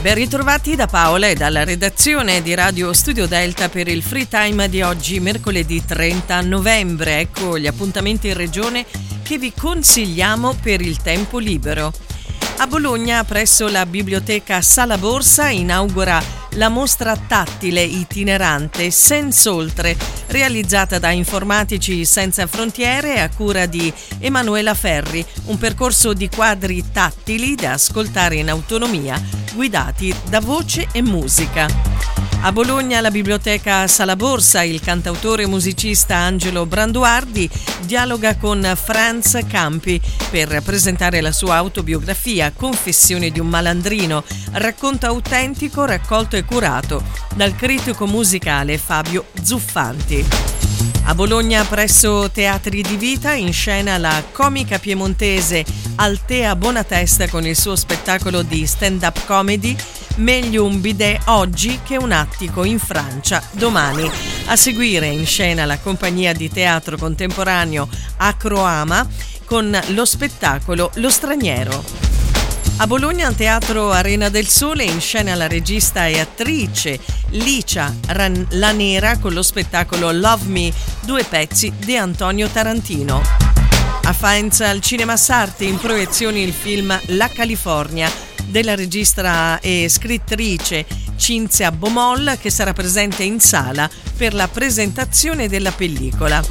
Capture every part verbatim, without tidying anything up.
Ben ritrovati da Paola e dalla redazione di Radio Studio Delta per il Free Time di oggi, mercoledì trenta novembre. Ecco gli appuntamenti in regione che vi consigliamo per il tempo libero. A Bologna, presso la biblioteca Sala Borsa, inaugura la mostra tattile itinerante Senz'Oltre, realizzata da Informatici Senza Frontiere a cura di Emanuela Ferri, un percorso di quadri tattili da ascoltare in autonomia, guidati da voce e musica. A Bologna, alla biblioteca Sala Borsa, il cantautore e musicista Angelo Branduardi dialoga con Franz Campi per presentare la sua autobiografia Confessioni di un malandrino, racconto autentico raccolto e curato dal critico musicale Fabio Zuffanti. A Bologna, presso Teatri di Vita, in scena la comica piemontese Altea Bonatesta con il suo spettacolo di stand-up comedy Meglio un bidet oggi che un attico in Francia domani. A seguire in scena la compagnia di teatro contemporaneo Acroama con lo spettacolo Lo Straniero. A Bologna, al Teatro Arena del Sole, in scena la regista e attrice Licia Ran- La Nera con lo spettacolo Love Me, due pezzi di Antonio Tarantino. A Faenza, al Cinema Sarti, in proiezione il film La California della regista e scrittrice Cinzia Bomol, che sarà presente in sala per la presentazione della pellicola.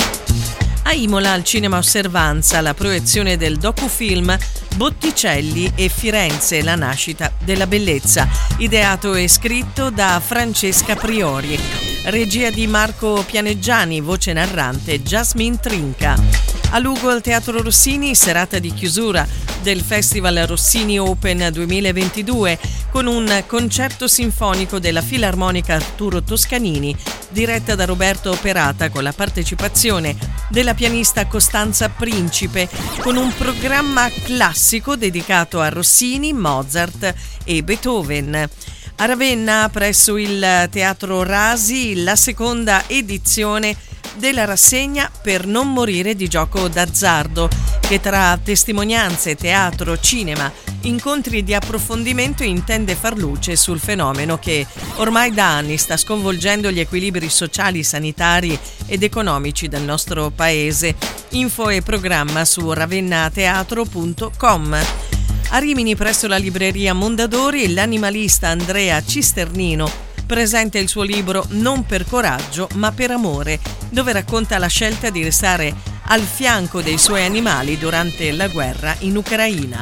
A Imola, al Cinema Osservanza, la proiezione del docufilm Botticelli e Firenze, la nascita della bellezza, ideato e scritto da Francesca Priori, regia di Marco Pianeggiani, voce narrante Jasmine Trinca. A Lugo, al Teatro Rossini, serata di chiusura del Festival Rossini Open duemilaventidue con un concerto sinfonico della Filarmonica Arturo Toscanini, diretta da Roberto Perata, con la partecipazione della pianista Costanza Principe, con un programma classico dedicato a Rossini, Mozart e Beethoven. A Ravenna, presso il Teatro Rasi, la seconda edizione della rassegna Per non morire di gioco d'azzardo, che tra testimonianze, teatro, cinema, incontri di approfondimento intende far luce sul fenomeno che ormai da anni sta sconvolgendo gli equilibri sociali, sanitari ed economici del nostro paese. Info e programma su ravennateatro punto com. A Rimini, presso la libreria Mondadori, l'animalista Andrea Cisternino presenta il suo libro Non per coraggio ma per amore, dove racconta la scelta di restare al fianco dei suoi animali durante la guerra in Ucraina.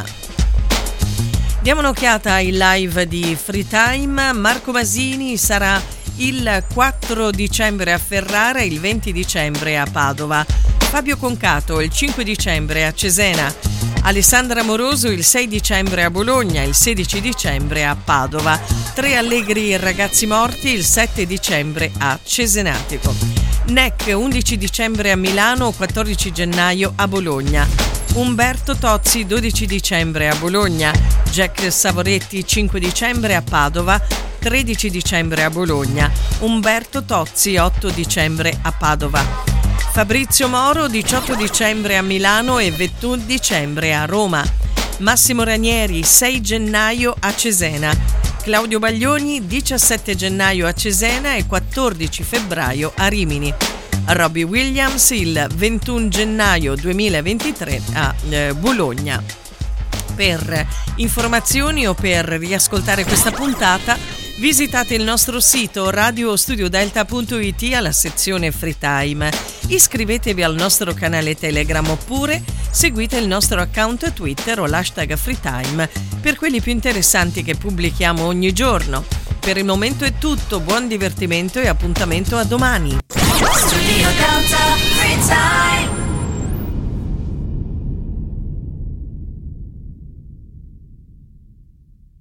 Diamo un'occhiata ai live di Free Time. Marco Masini sarà il quattro dicembre a Ferrara, il venti dicembre a Padova. Fabio Concato il cinque dicembre a Cesena. Alessandra Moroso il sei dicembre a Bologna, il sedici dicembre a Padova. Tre allegri ragazzi morti il sette dicembre a Cesenatico. N E C undici dicembre a Milano, quattordici gennaio a Bologna. Umberto Tozzi dodici dicembre a Bologna. Jack Savoretti cinque dicembre a Padova, tredici dicembre a Bologna. Umberto Tozzi otto dicembre a Padova. Fabrizio Moro diciotto dicembre a Milano e ventuno dicembre a Roma. Massimo Ranieri sei gennaio a Cesena. Claudio Baglioni diciassette gennaio a Cesena e quattordici febbraio a Rimini. Robbie Williams il ventuno gennaio duemilaventitré a eh, Bologna. Per informazioni o per riascoltare questa puntata, visitate il nostro sito radio studio delta punto it alla sezione Free Time. Iscrivetevi al nostro canale Telegram oppure seguite il nostro account Twitter o l'hashtag FreeTime per quelli più interessanti che pubblichiamo ogni giorno. Per il momento è tutto, buon divertimento e appuntamento a domani.